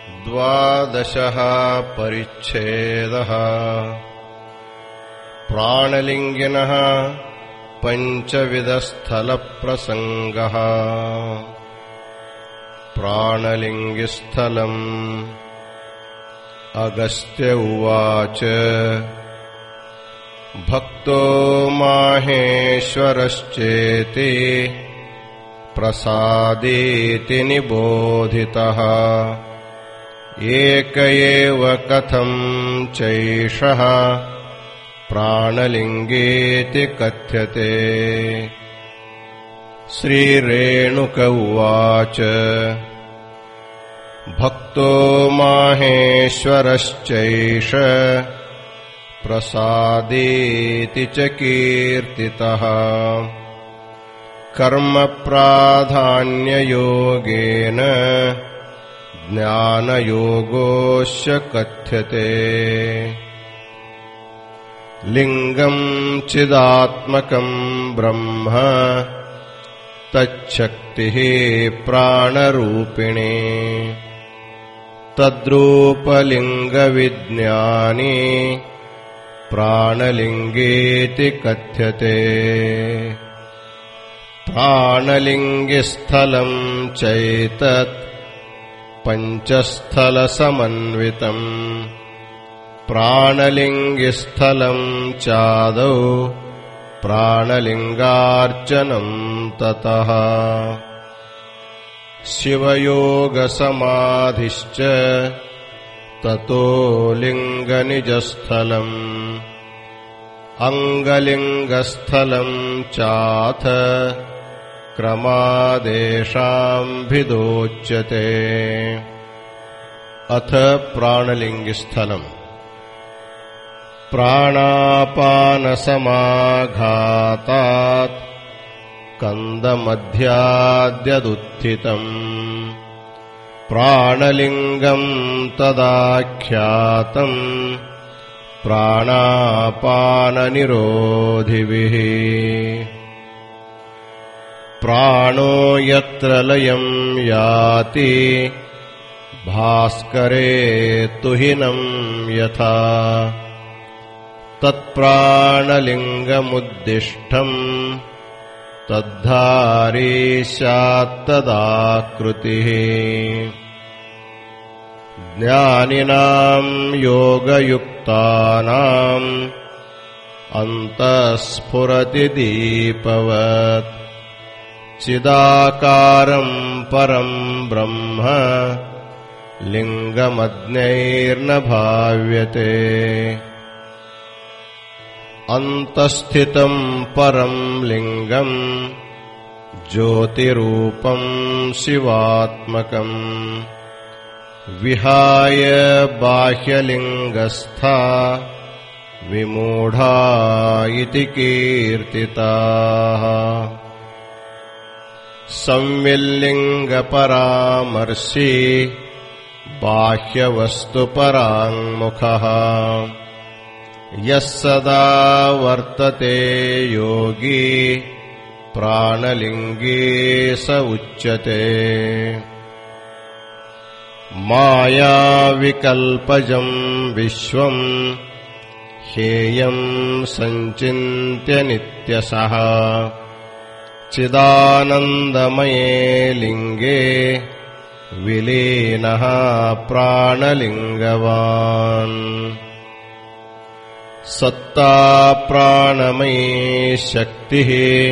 द्वादशः परिच्छेदः। प्राणलिङ्गिनः पञ्चविधस्थलप्रसङ्गः। प्राणलिङ्गिस्थलम्। अगस्त्य उवाच भक्तो माहेश्वरश्चेति प्रसादेति निबोधितः। एक एव कथं चैषः प्राणलिङ्गेति कथ्यते। श्रीरेणुक उवाच भक्तो माहेश्वरश्चैष प्रसादेति च कीर्तितः। कर्मप्राधान्ययोगेन ज्ञानयोगोऽस्य कथ्यते। लिङ्गं चिदात्मकं ब्रह्म तच्छक्तिः प्राणरूपिणी। तद्रूपलिङ्गविज्ञानी प्राणलिङ्गेति कथ्यते। प्राणलिङ्गिस्थलं चैतत् पञ्चस्थलसमन्वितम्। प्राणलिङ्गिस्थलं चादौ प्राणलिङ्गार्चनं ततः। शिवयोगसमाधिश्च ततो लिङ्गनिजस्थलम्। अङ्गलिङ्गस्थलं चाथ क्रमादेशाभिधोच्यते। अथ प्राणलिङ्गिस्थलम्। प्राणापानसमाघातात् कन्दमध्याद्यदुत्थितम्। प्राणलिङ्गम् तदाख्यातम् प्राणापाननिरोधिभिः। प्राणो यत्र लयं याति भास्करे तुहिनं यथा। तत्प्राणलिङ्गमुद्दिष्टम् तद्धारी स्यात्तदाकृतिः। ज्ञानिनां योगयुक्तानाम् अन्तःस्फुरति दीपवत्। चिदाकारं परं ब्रह्म लिङ्गमज्ञैर्न भाव्यते। अन्तःस्थितं परं लिङ्गं ज्योतिरूपं शिवात्मकम्। विहाय बाह्यलिङ्गस्था विमूढा इति कीर्तिताः। संविल्लिङ्गपरामर्शी बाह्यवस्तुपराङ्मुखः। यः सदा वर्तते योगी प्राणलिङ्गे स उच्यते। मायाविकल्पजं विश्वं हेयं सञ्चिन्त्य नित्यशः। चिदानन्दमये लिङ्गे विलीनः प्राणलिङ्गवान्। सत्ता प्राणमयी शक्तिः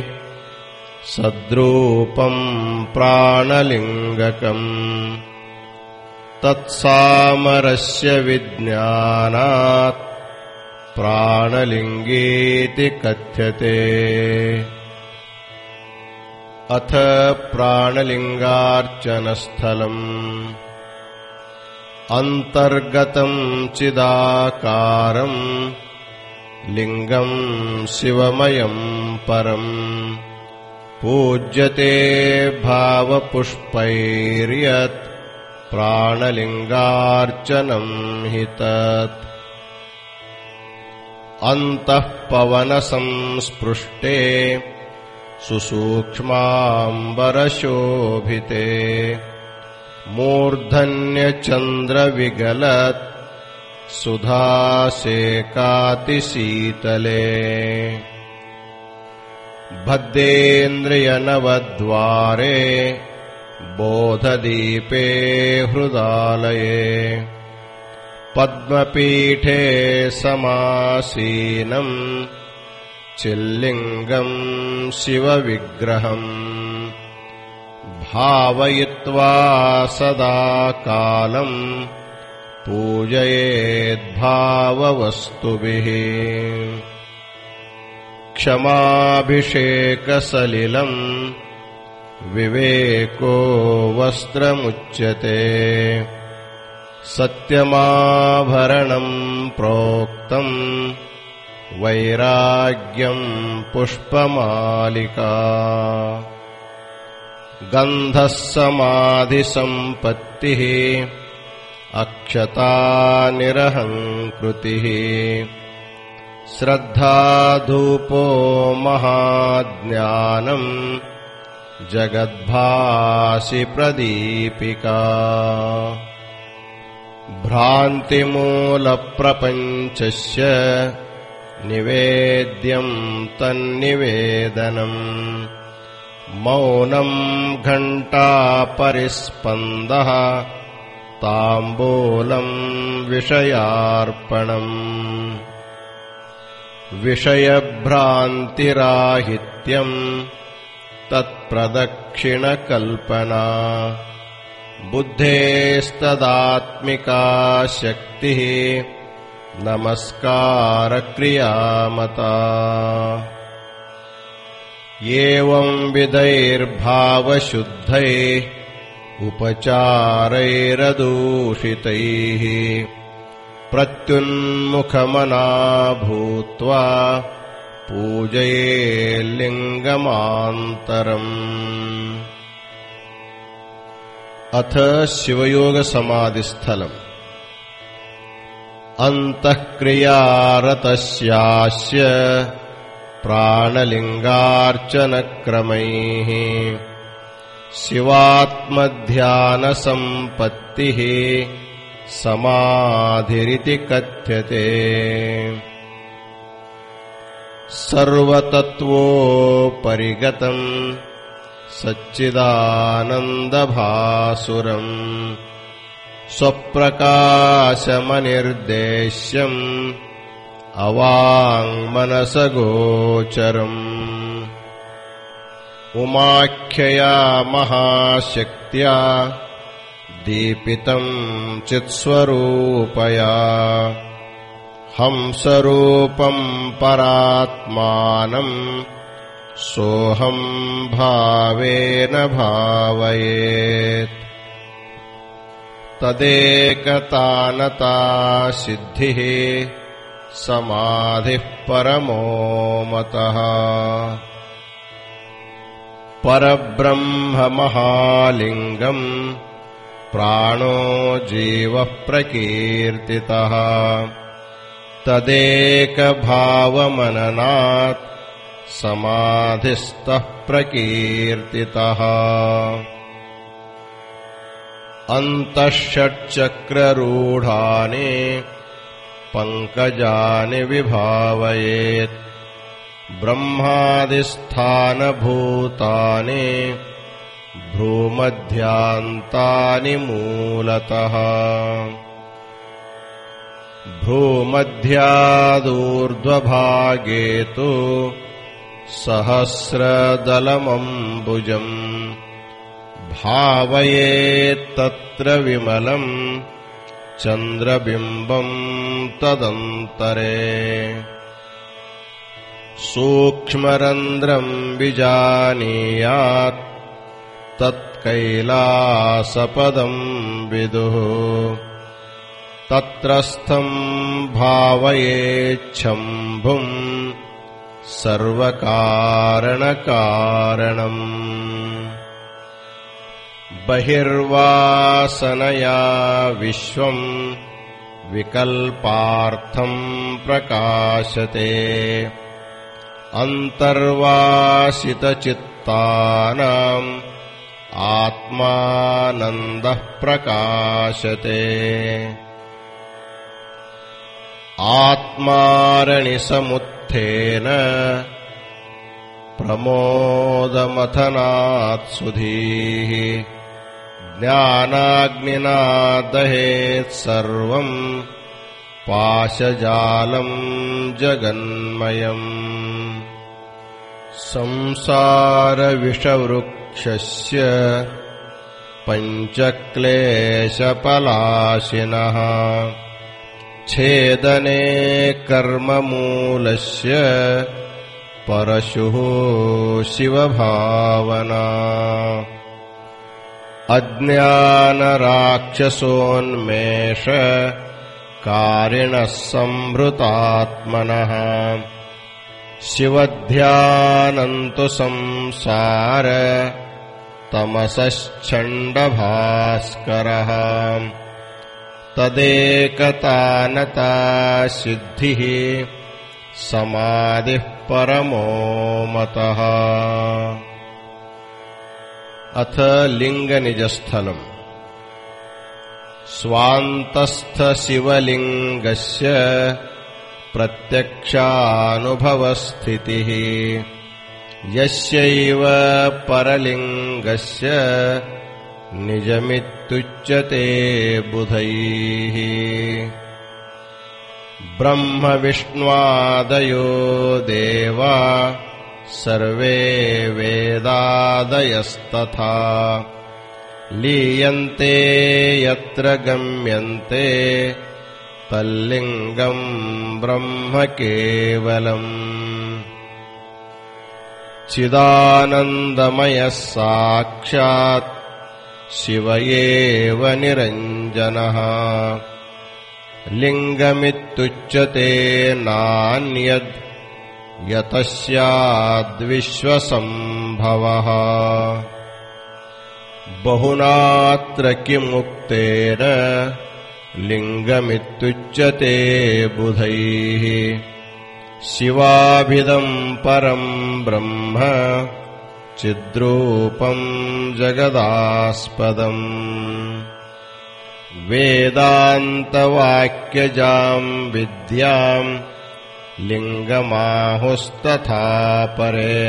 सद्रूपं प्राणलिङ्गकम्। तत्सामरस्य विज्ञानात् प्राणलिङ्गेति कथ्यते। अथ प्राणलिङ्गार्चनस्थलम्। अन्तर्गतं चिदाकारम् लिङ्गं शिवमयं परम्। पूज्यते भावपुष्पैर्यत् प्राणलिङ्गार्चनं हि तत्। अन्तः पवनसंस्पृष्टे सुसूक्ष्माम्बरशोभिते मूर्धन्यचन्द्रविगलत् सुधासेकातिशीतले भद्रेन्द्रियनवद्वारे बोधदीपे हृदालये पद्मपीठे समासीनम् चिल्लिङ्गम् शिवविग्रहम् भावयित्वा सदा कालम् पूजयेद्भाववस्तुभिः क्षमाभिषेकसलिलम् विवेको वस्त्रमुच्यते सत्यमाभरणम् प्रोक्तम् वैराग्यम् पुष्पमालिका गन्धः समाधिसम्पत्तिः अक्षतानिरहङ्कृतिः श्रद्धाधूपो महाज्ञानम् जगद्भासि प्रदीपिका भ्रान्तिमूलप्रपञ्चस्य निवेद्यम् तन्निवेदनम् मौनम् घण्टापरिस्पन्दः ताम्बूलम् विषयार्पणम् विषयभ्रान्तिराहित्यम् तत्प्रदक्षिणकल्पना बुद्धेस्तदात्मिका शक्तिः नमस्कारक्रियामता एवंविधैर्भावशुद्धैः उपचारैरदूषितैः प्रत्युन्मुखमना भूत्वा पूजयेल्लिङ्गमान्तरम् अथ शिवयोगसमाधिस्थलम् अन्तःक्रियारतस्यास्य प्राणलिङ्गार्चनक्रमैः शिवात्मध्यानसम्पत्तिः समाधिरिति कथ्यते सर्वतत्त्वोपरिगतम् सच्चिदानन्दभासुरम् स्वप्रकाशमनिर्देश्यम् अवाङ्मनसगोचरम् उमाख्यया महाशक्त्या दीपितम् चित्स्वरूपया हंसरूपम् परात्मानम् सोऽहम् भावेन भावयेत् तदेकतानता सिद्धिः समाधिः परमो मतः परब्रह्ममहालिङ्गम् प्राणो जीवः प्रकीर्तितः तदेकभावमननात् समाधिस्थः प्रकीर्तितः अन्तःषट्चक्ररूढानि पङ्कजानि विभावयेत् ब्रह्मादिस्थानभूतानि भ्रूमध्यान्तानि मूलतः भ्रूमध्यादूर्ध्वभागे तु सहस्रदलमम्बुजम् भावयेत्तत्र विमलम् चन्द्रबिम्बम् तदन्तरे सूक्ष्मरन्ध्रम् विजानीयात् तत्कैलासपदम् विदुः तत्रस्थम् भावयेच्छम्भुम् सर्वकारणकारणम् बहिर्वासनया विश्वम् विकल्पार्थम् प्रकाशते अन्तर्वासितचित्तानाम् आत्मानन्दः प्रकाशते आत्मारणिसमुत्थेन प्रमोदमथनात् सुधीः ज्ञानाग्निना दहेत् सर्वम् पाशजालम् जगन्मयम् संसारविषवृक्षस्य पञ्चक्लेशपलाशिनः छेदने कर्ममूलस्य परशुः शिवभावना अज्ञानराक्षसोन्मेष कारिणः सम्भृतात्मनः शिवध्यानन्तु संसार तमसश्चण्डभास्करः तदेकतानता सिद्धिः समाधिः परमो मतः। अथ लिङ्गनिजस्थलम् स्वान्तस्थशिवलिङ्गस्य प्रत्यक्षानुभवस्थितिः यस्यैव परलिङ्गस्य निजमित्युच्यते बुधैः ब्रह्मविष्णुवादयो देवा सर्वे वेदादयस्तथा लीयन्ते यत्र गम्यन्ते तल्लिङ्गम् ब्रह्म केवलम् चिदानन्दमयः साक्षात् शिव एव निरञ्जनः लिङ्गमित्युच्यते नान्यद् यतः स्याद्विश्वसम्भवः बहुनात्र किमुक्तेन लिङ्गमित्युच्यते बुधैः शिवाभिदम् परम् ब्रह्म चिद्रूपम् जगदास्पदम् वेदान्तवाक्यजाम् विद्याम् लिङ्गमाहुस्तथा परे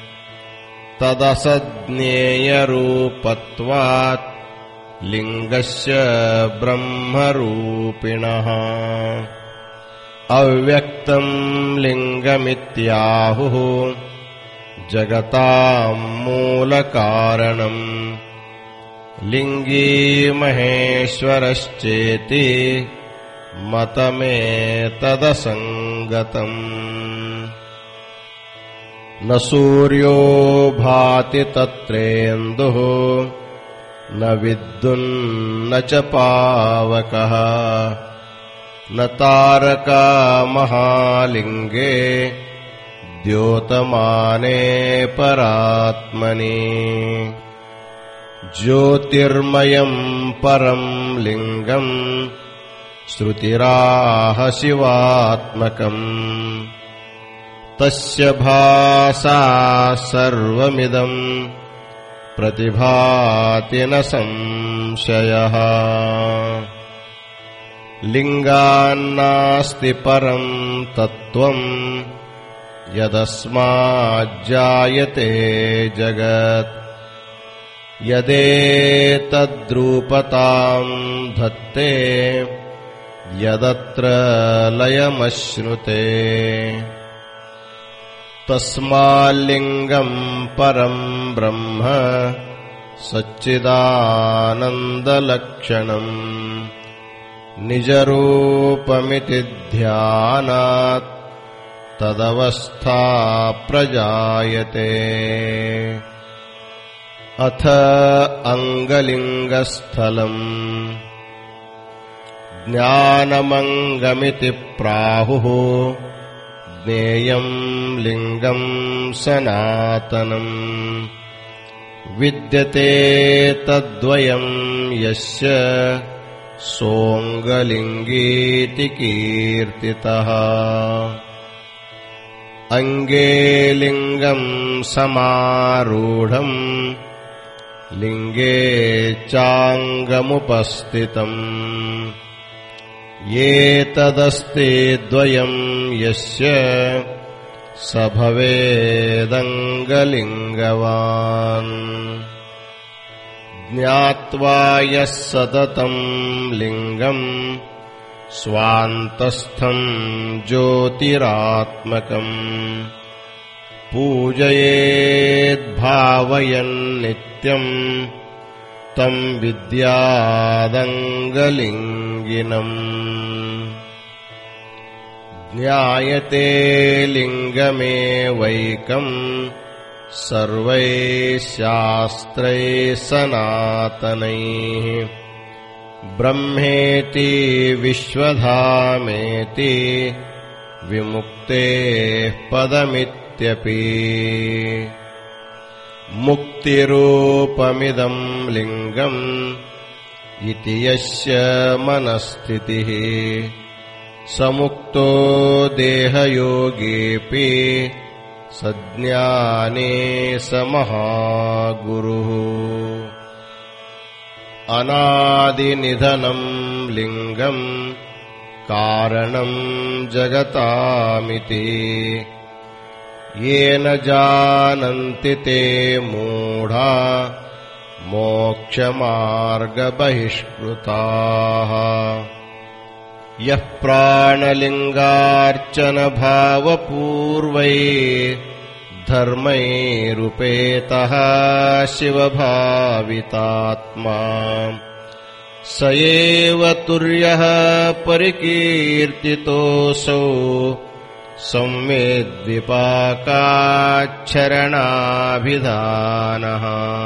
तदसज्ञेयरूपत्वात् लिङ्गस्य ब्रह्मरूपिणः अव्यक्तम् लिङ्गमित्याहुः जगताम् मूलकारणम् लिङ्गी महेश्वरश्चेति मतमेतदसङ्गतम् न सूर्यो भाति तत्रेन्दुः न विद्युन्न च पावकः न तारका महालिङ्गे द्योतमाने परात्मनि ज्योतिर्मयम् परम् लिङ्गम् श्रुतिराह शिवात्मकम् तस्य भासा सर्वमिदम् प्रतिभाति न संशयः लिङ्गान्नास्ति परम् तत्त्वम् यदस्माज्जायते जगत् यदेतद्रूपताम् धत्ते यदत्र लयमश्नुते तस्माल्लिङ्गम् परम् ब्रह्म सच्चिदानन्दलक्षणम् निजरूपमिति ध्यानात् तदवस्था प्रजायते अथ अङ्गलिङ्गस्थलम् ज्ञानमङ्गमिति प्राहुः ज्ञेयम् लिङ्गम् सनातनम् विद्यते तद्वयम् यस्य सोऽङ्गलिङ्गीति कीर्तितः अङ्गे लिङ्गम् समारूढम् लिङ्गे चाङ्गमुपस्थितम् एतदस्ति द्वयम् यस्य स भवेदङ्गलिङ्गवान् ज्ञात्वा यः सततम् लिङ्गम् स्वान्तस्थम् ज्योतिरात्मकम् पूजयेद्भावयन्नित्यम् तम् विद्यादङ्गलिङ्गिनम् ज्ञायते लिङ्गमेवैकम् सर्वैः शास्त्रैः सनातनैः ब्रह्मेति विश्वधामेति विमुक्तेः पदमित्यपि मुक्तिरूपमिदम् लिङ्गम् इति यस्य मनस्थितिः स मुक्तो देहयोगेऽपि सज्ञाने स महागुरुः अनादिनिधनम् लिङ्गम् कारणम् जगतामिति येन जानन्ति ते मूढा मोक्षमार्गबहिष्कृताः यः प्राणलिङ्गार्चनभावपूर्वैः धर्मैरुपेतः शिवभावितात्मा स एव तुर्यः परिकीर्तितोऽसौ संवेद्विपाकाच्छरणाभिधानः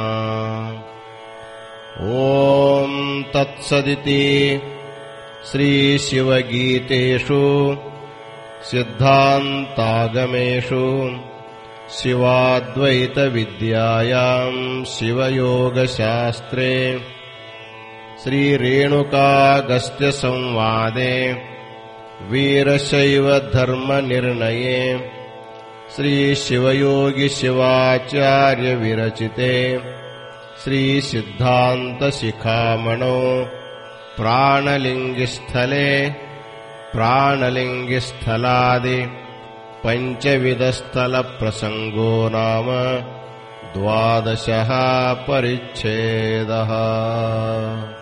ॐ तत्सदिति श्रीशिवगीतेषु सिद्धान्तागमेषु शिवाद्वैतविद्यायाम् शिवयोगशास्त्रे श्रीरेणुकागस्त्यसंवादे वीरशैवधर्मनिर्णये श्रीशिवयोगिशिवाचार्यविरचिते श्रीसिद्धान्तशिखामणौ प्राणलिङ्गिस्थले प्राणलिङ्गिस्थलादि पञ्चविधस्थलप्रसङ्गो नाम 12 परिच्छेदः।